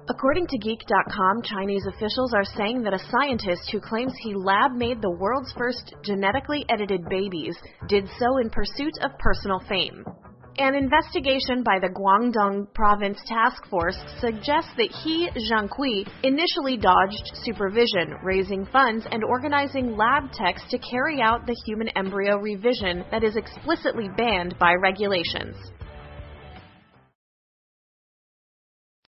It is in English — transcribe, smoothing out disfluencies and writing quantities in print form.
According to Geek.com, Chinese officials are saying that a scientist who claims he lab-made the world's first genetically edited babies did so in pursuit of personal fame. An investigation by the Guangdong Province Task Force suggests that he, Zhang Kui, initially dodged supervision, raising funds and organizing lab techs to carry out the human embryo revision that is explicitly banned by regulations.